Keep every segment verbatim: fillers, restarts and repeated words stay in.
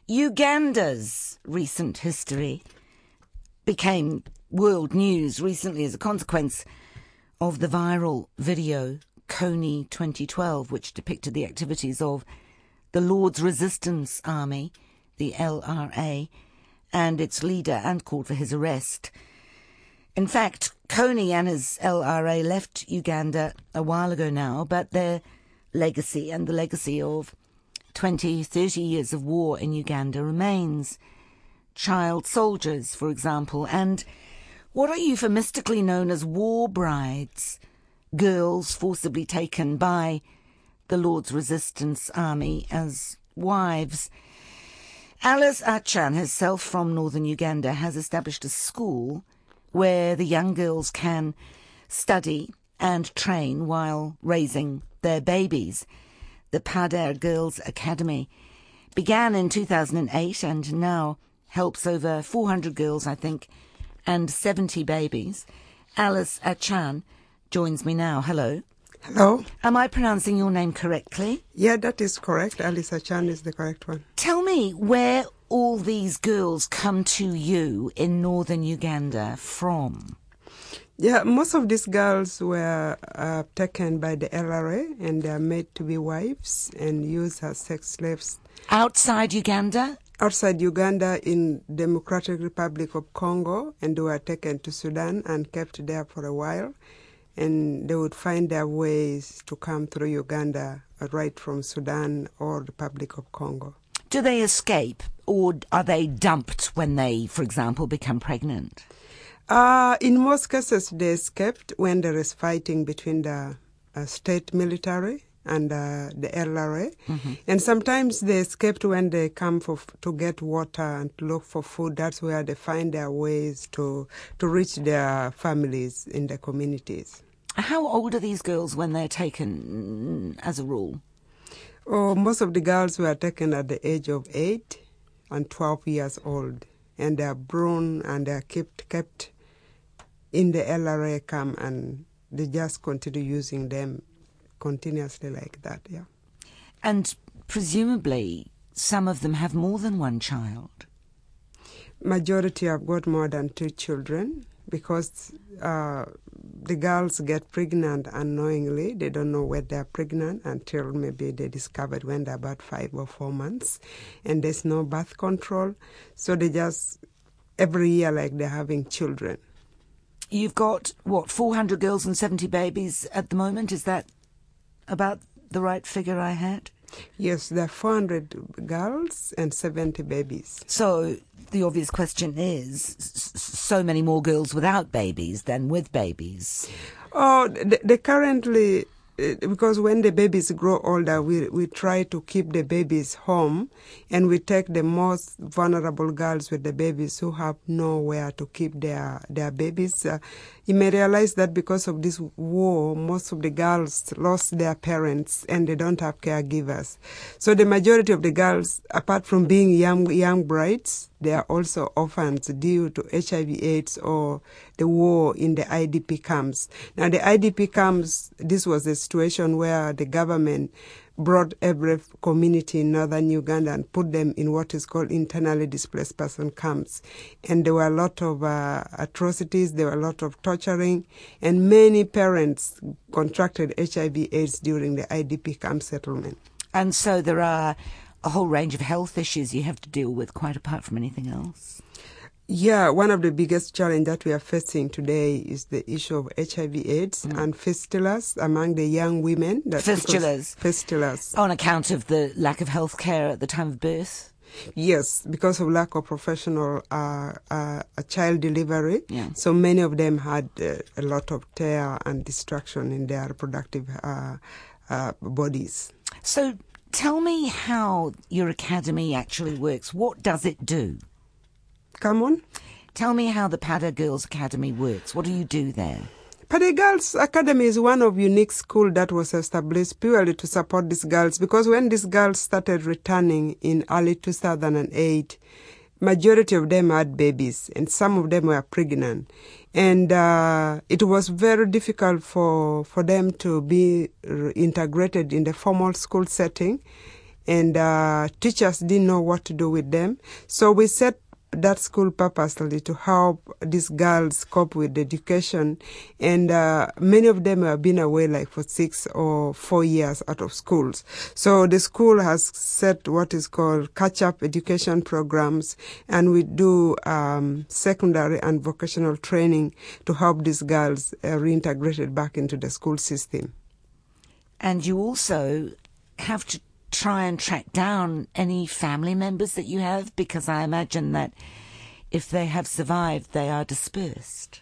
Uganda's recent history became world news recently as a consequence of the viral video Kony twenty twelve, which depicted the activities of the Lord's Resistance Army, the L R A, and its leader, and called for his arrest. In fact, Kony and his L R A left Uganda a while ago now, but their legacy and the legacy of twenty, thirty years of war in Uganda remains. Child soldiers, for example, and what are euphemistically known as war brides, girls forcibly taken by the Lord's Resistance Army as wives. Alice Achan, herself from northern Uganda, has established a school where the young girls can study and train while raising their babies. The Pader Girls Academy began in two thousand eight and now helps over four hundred girls, I think, and seventy babies. Alice Achan joins me now. Hello. Hello. Am I pronouncing your name correctly? Yeah, that is correct. Alice Achan is the correct one. Tell me where all these girls come to you in northern Uganda from. Yeah, most of these girls were uh, taken by the L R A and they are made to be wives and used as sex slaves. Outside Uganda? Outside Uganda, in Democratic Republic of Congo, and they were taken to Sudan and kept there for a while. And they would find their ways to come through Uganda, right from Sudan or Republic of Congo. Do they escape, or are they dumped when they, for example, become pregnant? Uh, in most cases, they escaped when there is fighting between the uh, state military and uh, the L R A. Mm-hmm. And sometimes they escaped when they come for, to get water and to look for food. That's where they find their ways to, to reach their families in the communities. How old are these girls when they're taken, as a rule? Oh, most of the girls were taken at the age of eight and twelve years old. And they are born and they are kept, kept in the L R A camp, and they just continue using them continuously like that, yeah. And presumably some of them have more than one child. Majority have got more than two children because uh, the girls get pregnant unknowingly. They don't know when they're pregnant until maybe they discovered when they're about five or four months. And there's no birth control. So they just, every year, like they're having children. You've got, what, four hundred girls and seventy babies at the moment? Is that about the right figure I had? Yes, there are four hundred girls and seventy babies. So the obvious question is, so many more girls without babies than with babies? Oh, they, they currently, because when the babies grow older, we we try to keep the babies home, and we take the most vulnerable girls with the babies who have nowhere to keep their, their babies. Uh, you may realize that because of this war, most of the girls lost their parents and they don't have caregivers. So the majority of the girls, apart from being young young brides, they are also orphans due to H I V AIDS or the war in the I D P camps. Now, the I D P camps, this was a situation where the government brought every community in northern Uganda and put them in what is called internally displaced person camps. And there were a lot of uh, atrocities, there were a lot of torturing, and many parents contracted H I V AIDS during the I D P camp settlement. And so there are a whole range of health issues you have to deal with, quite apart from anything else. Yeah, one of the biggest challenges that we are facing today is the issue of H I V AIDS mm. and fistulas among the young women. That fistulas? Fistulas. On account of the lack of health care at the time of birth? Yes, because of lack of professional uh, uh, child delivery. Yeah. So many of them had uh, a lot of tear and destruction in their reproductive uh, uh, bodies. So tell me how your academy actually works. What does it do? Come on. Tell me how the Pader Girls Academy works. What do you do there? Pader Girls Academy is one of unique school that was established purely to support these girls, because when these girls started returning in early two thousand eight, majority of them had babies and some of them were pregnant. And uh, it was very difficult for, for them to be integrated in the formal school setting. and uh, teachers didn't know what to do with them. So we set that school purposely to help these girls cope with education, and uh, many of them have been away like for six or four years out of schools. So the school has set what is called catch-up education programs, and we do um, secondary and vocational training to help these girls uh, reintegrated back into the school system. And you also have to try and track down any family members that you have, because I imagine that if they have survived, they are dispersed.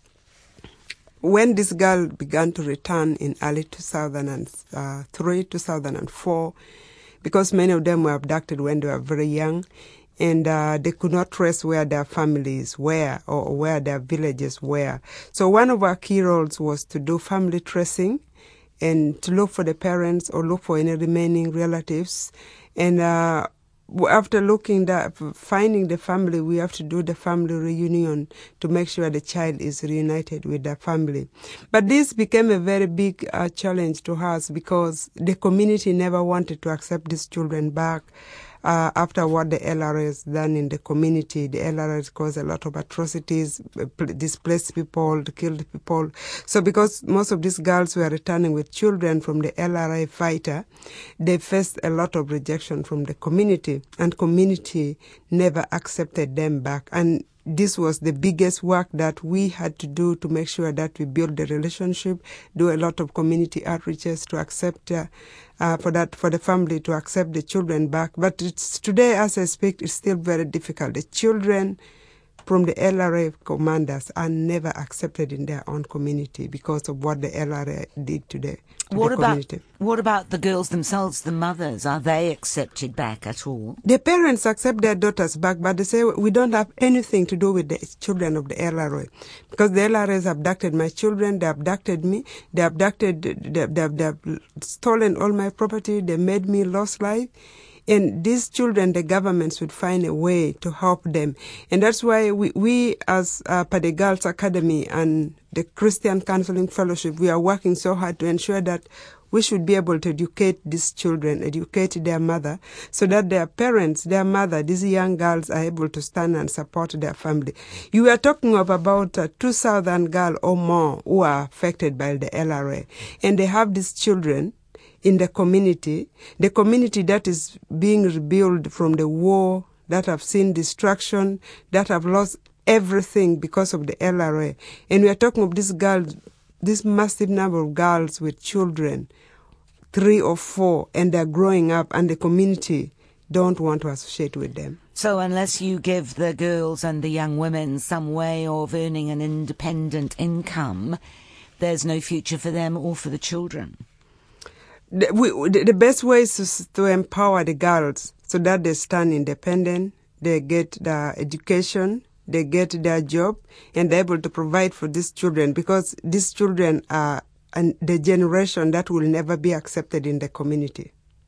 When this girl began to return in early two thousand three, two thousand four, because many of them were abducted when they were very young, and uh, they could not trace where their families were or where their villages were. So one of our key roles was to do family tracing, and to look for the parents or look for any remaining relatives. And uh, after looking that, finding the family, we have to do the family reunion to make sure the child is reunited with their family. But this became a very big uh, challenge to us, because the community never wanted to accept these children back. Uh, after what the L R A has done in the community, the L R A has caused a lot of atrocities, displaced people, killed people. So because most of these girls were returning with children from the L R A fighter, they faced a lot of rejection from the community, and community never accepted them back. And this was the biggest work that we had to do to make sure that we build the relationship, do a lot of community outreaches to accept, uh, uh, for that, for the family to accept the children back. But it's, today, as I speak, it's still very difficult. The children from the L R A commanders are never accepted in their own community because of what the L R A did today. To what the about community. What about the girls themselves, the mothers? Are they accepted back at all? The parents accept their daughters back, but they say, we don't have anything to do with the children of the L R A, because the L R A has abducted my children, they abducted me, they abducted, they, they, they have stolen all my property, they made me lost life. And these children, the government should find a way to help them. And that's why we, we as uh, Paddy Girls Academy and the Christian Counseling Fellowship, we are working so hard to ensure that we should be able to educate these children, educate their mother, so that their parents, their mother, these young girls are able to stand and support their family. You are talking of about uh, two thousand girls or more who are affected by the L R A. And they have these children in the community, the community that is being rebuilt from the war, that have seen destruction, that have lost everything because of the L R A. And we are talking of these girls, this massive number of girls with children, three or four, and they're growing up, and the community don't want to associate with them. So unless you give the girls and the young women some way of earning an independent income, there's no future for them or for the children. The, we, the best way is to, to empower the girls so that they stand independent, they get the education, they get their job, and they're able to provide for these children, because these children are and the generation that will never be accepted in the community.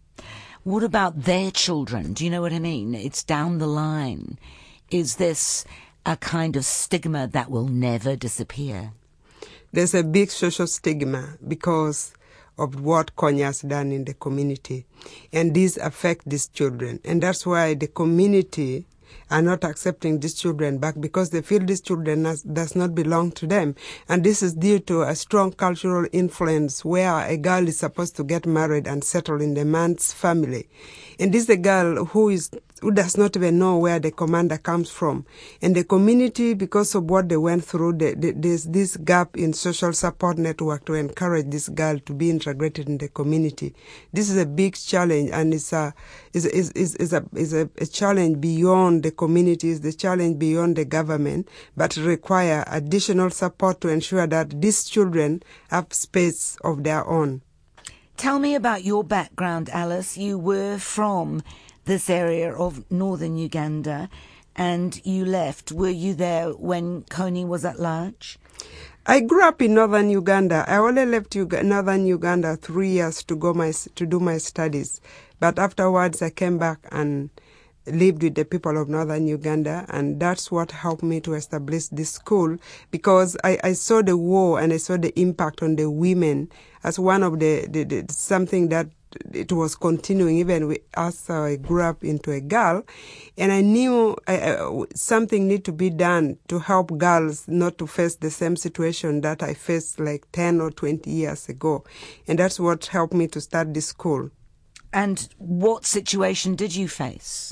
What about their children? Do you know what I mean? It's down the line. Is this a kind of stigma that will never disappear? There's a big social stigma because of what Konya has done in the community. And these affect these children. And that's why the community are not accepting these children back, because they feel these children has, does not belong to them. And this is due to a strong cultural influence where a girl is supposed to get married and settle in the man's family. And this is a girl who is who does not even know where the commander comes from. And the community, because of what they went through, the, the, there's this gap in social support network to encourage this girl to be integrated in the community. This is a big challenge, and it's a is is is, is a is a, a challenge beyond the communities, the challenge beyond the government, but require additional support to ensure that these children have space of their own. Tell me about your background, Alice. You were from this area of northern Uganda, and you left. Were you there when Kony was at large? I grew up in northern Uganda. I only left Ug- northern Uganda three years to go my to do my studies, but afterwards I came back and lived with the people of northern Uganda, and that's what helped me to establish this school, because I, I saw the war and I saw the impact on the women as one of the, the, the something that it was continuing even with, as I grew up into a girl. And I knew I, I, something need to be done to help girls not to face the same situation that I faced like ten or twenty years ago. And that's what helped me to start this school. And what situation did you face?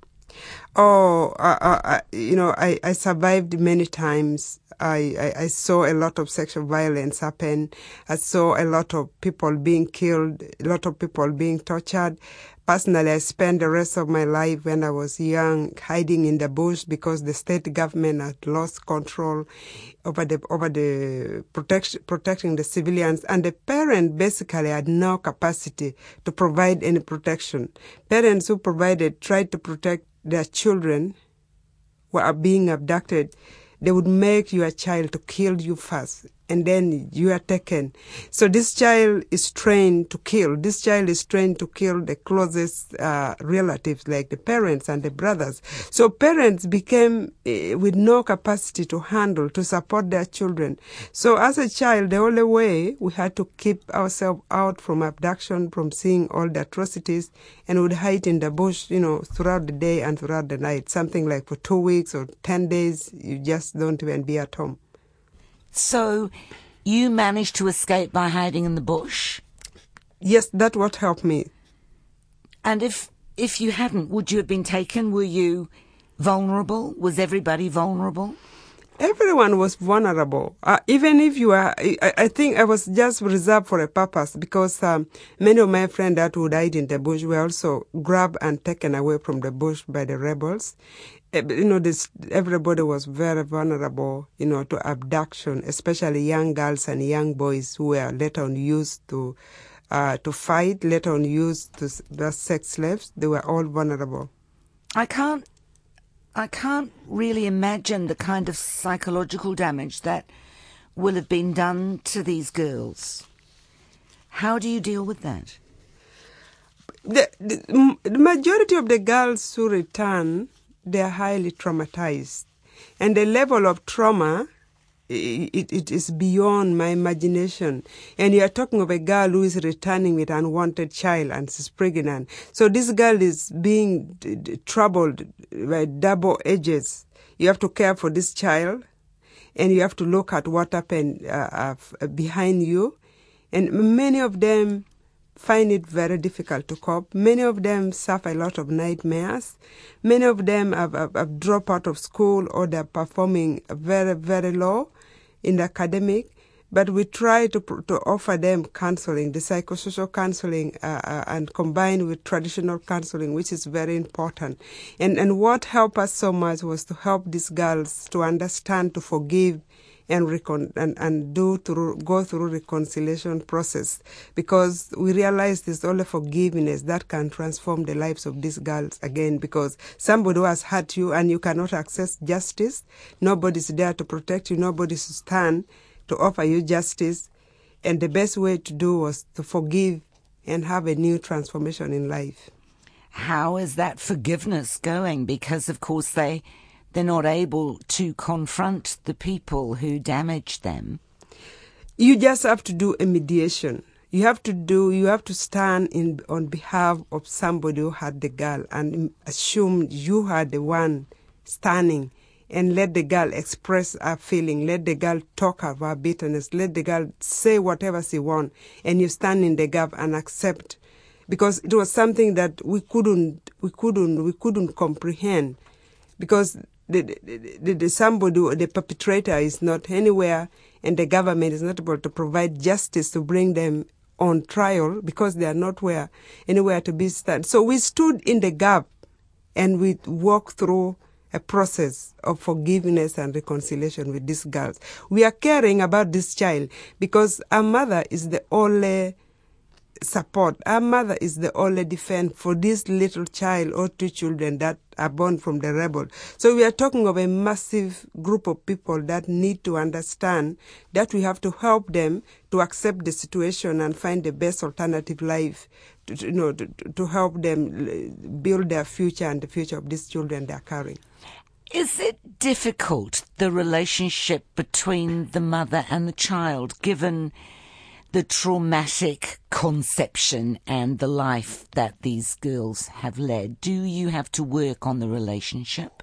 Oh, uh, uh, you know, I, I survived many times. I, I, I saw a lot of sexual violence happen. I saw a lot of people being killed, a lot of people being tortured. Personally, I spent the rest of my life when I was young hiding in the bush because the state government had lost control over the over the protection protecting the civilians, and the parent basically had no capacity to provide any protection. Parents who provided tried to protect their children who are being abducted. They would make your child to kill you first, and then you are taken. So this child is trained to kill. This child is trained to kill the closest uh, relatives, like the parents and the brothers. So parents became uh, with no capacity to handle, to support their children. So as a child, the only way we had to keep ourselves out from abduction, from seeing all the atrocities, and would hide in the bush, you know, throughout the day and throughout the night. Something like for two weeks or ten days, you just don't even be at home. So you managed to escape by hiding in the bush? Yes, that's what helped me. And if if you hadn't, would you have been taken? Were you vulnerable? Was everybody vulnerable? Everyone was vulnerable. Uh, even if you are, I, I think I was just reserved for a purpose, because um, many of my friends that would hide in the bush were also grabbed and taken away from the bush by the rebels. Uh, you know, this, everybody was very vulnerable, you know, to abduction, especially young girls and young boys who were later on used to uh, to fight, later on used to the sex slaves. They were all vulnerable. I can't I can't really imagine the kind of psychological damage that will have been done to these girls. How do you deal with that? The, the, the majority of the girls who return, they are highly traumatized. And the level of trauma, it, it is beyond my imagination. And you are talking of a girl who is returning with an unwanted child and she's pregnant. So this girl is being d- d- troubled by double edges. You have to care for this child, and you have to look at what happened uh, uh, behind you. And many of them find it very difficult to cope. Many of them suffer a lot of nightmares. Many of them have, have, have dropped out of school, or they're performing very, very low in the academic. But we try to to offer them counseling, the psychosocial counseling, uh, uh, and combined with traditional counseling, which is very important. And and what helped us so much was to help these girls to understand, to forgive, and recon and, and do through go through reconciliation process, because we realize it's only forgiveness that can transform the lives of these girls again, because somebody who has hurt you and you cannot access justice, nobody's there to protect you, nobody's to stand to offer you justice, and the best way to do was to forgive and have a new transformation in life. How is that forgiveness going? Because of course they They're not able to confront the people who damaged them. You just have to do a mediation. You have to do. You have to stand in on behalf of somebody who had the girl, and assume you are the one standing, and let the girl express her feeling. Let the girl talk of her bitterness. Let the girl say whatever she wants, and you stand in the gap and accept, because it was something that we couldn't, we couldn't, we couldn't comprehend, because The, the, the, the somebody, the perpetrator is not anywhere, and the government is not able to provide justice to bring them on trial, because they are not where, anywhere to be stand. So we stood in the gap, and we walked through a process of forgiveness and reconciliation with these girls. We are caring about this child because our mother is the only support. Our mother is the only defense for this little child or two children that are born from the rebel. So we are talking of a massive group of people that need to understand that we have to help them to accept the situation and find the best alternative life, to, you know, to, to help them build their future and the future of these children they are carrying. Is it difficult, the relationship between the mother and the child, given the traumatic conception and the life that these girls have led, do you have to work on the relationship?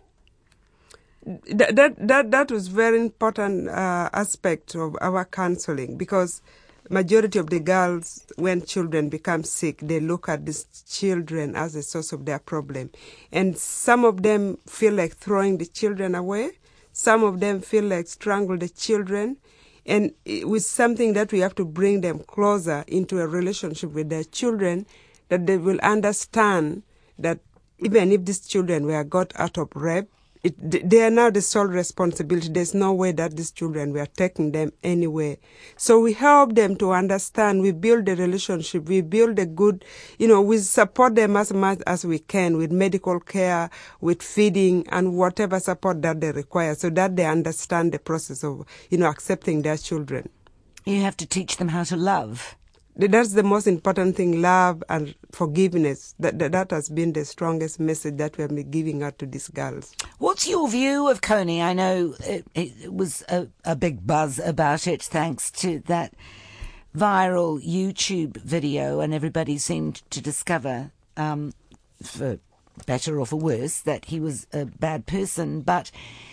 That that that, that was very important uh, aspect of our counseling, because majority of the girls, when children become sick, they look at these children as a source of their problem. And some of them feel like throwing the children away. Some of them feel like strangle the children. And with something that we have to bring them closer into a relationship with their children, that they will understand that even if these children were got out of rape, It, they are now the sole responsibility. There's no way that these children, we are taking them anywhere. So we help them to understand. We build a relationship. We build a good, you know, we support them as much as we can with medical care, with feeding, and whatever support that they require, so that they understand the process of, you know, accepting their children. You have to teach them how to love. That's the most important thing, love and forgiveness. That, that that has been the strongest message that we have been giving out to these girls. What's your view of Coney? I know it, it was a, a big buzz about it thanks to that viral YouTube video, and everybody seemed to discover, um, for better or for worse, that he was a bad person. But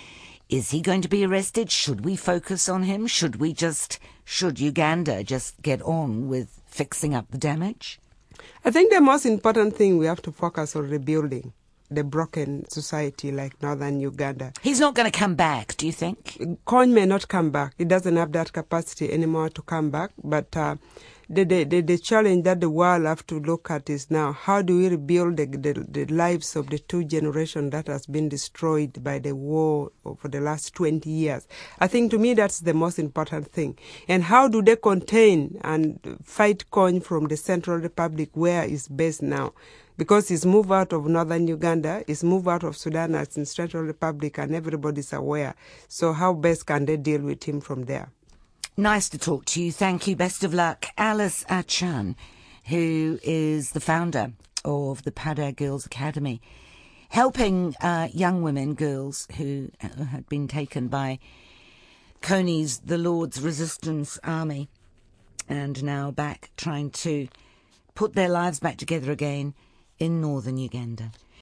is he going to be arrested? Should we focus on him? Should we just, should Uganda just get on with fixing up the damage? I think the most important thing, we have to focus on rebuilding the broken society like northern Uganda. He's not going to come back, do you think? Kony may not come back. He doesn't have that capacity anymore to come back. But uh, the, the, the, the challenge that the world have to look at is now, how do we rebuild the, the, the lives of the two generations that has been destroyed by the war for the last twenty years? I think, to me, that's the most important thing. And how do they contain and fight Kony from the Central Republic, where he's based now? Because he's moved out of northern Uganda, he's moved out of Sudan, as in Central Republic, and everybody's aware. So how best can they deal with him from there? Nice to talk to you. Thank you. Best of luck. Alice Achan, who is the founder of the Pada Girls Academy, helping uh, young women, girls who had been taken by Kony's, the Lord's Resistance Army, and now back trying to put their lives back together again in northern Uganda.